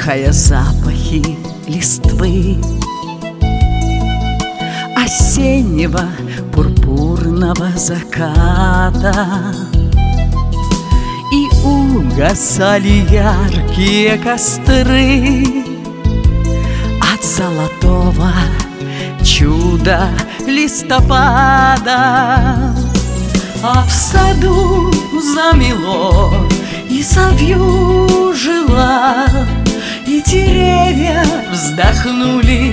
вдыхая запахи листвы осеннего пурпурного заката. И угасали яркие костры от золотого чуда листопада. А в саду замело, и завьюжило, и деревья вздохнули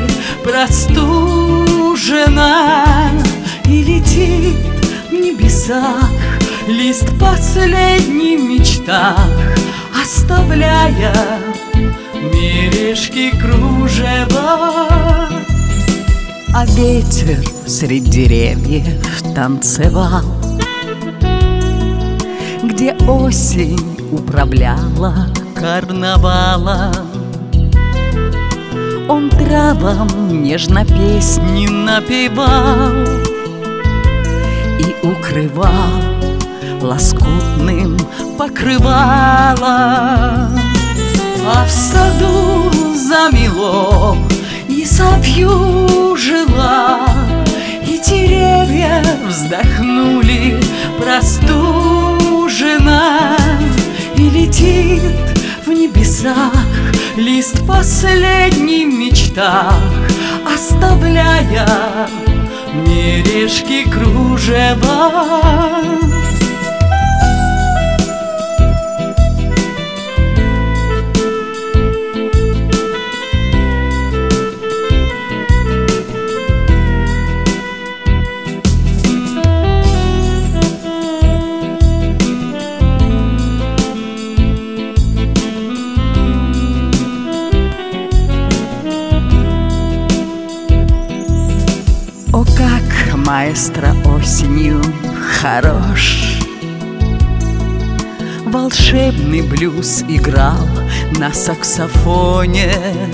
простуженно. И летит в небесах лист последний в мечтах, оставляя мережки кружева. А ветер средь деревьев танцевал, где осень управляла карнавалом. Он травам нежно песни напевал и укрывал лоскутным покрывалом. А в саду замело, и завьюжило, и деревья вздохнули простуженно. И летит в небесах лист последний в мечтах, оставляя мережки кружева. О, как маэстро осенью хорош! Волшебный блюз играл на саксофоне,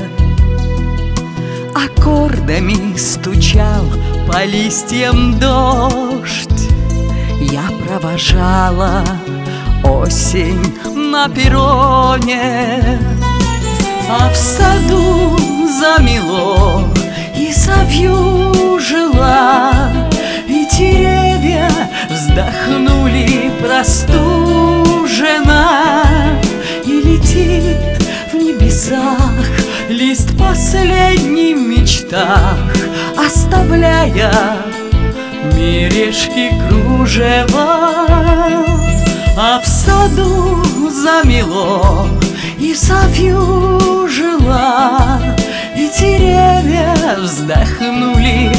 аккордами стучал по листьям дождь. Я провожала осень на перроне. А в саду замело, и завьюжило, и деревья вздохнули простуженно. И летит в небесах лист последний в мечтах, оставляя мережки кружева. А в саду замело, и завьюжило, и деревья вздохнули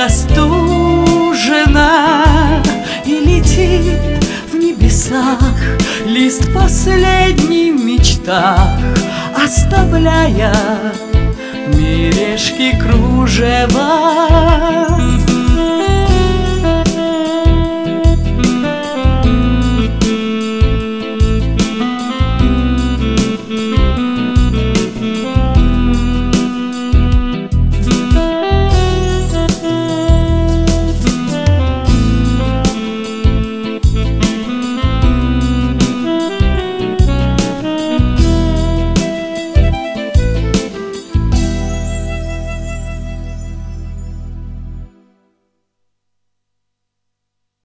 простуженно. И летит в небесах лист последний в мечтах, оставляя мережки кружева.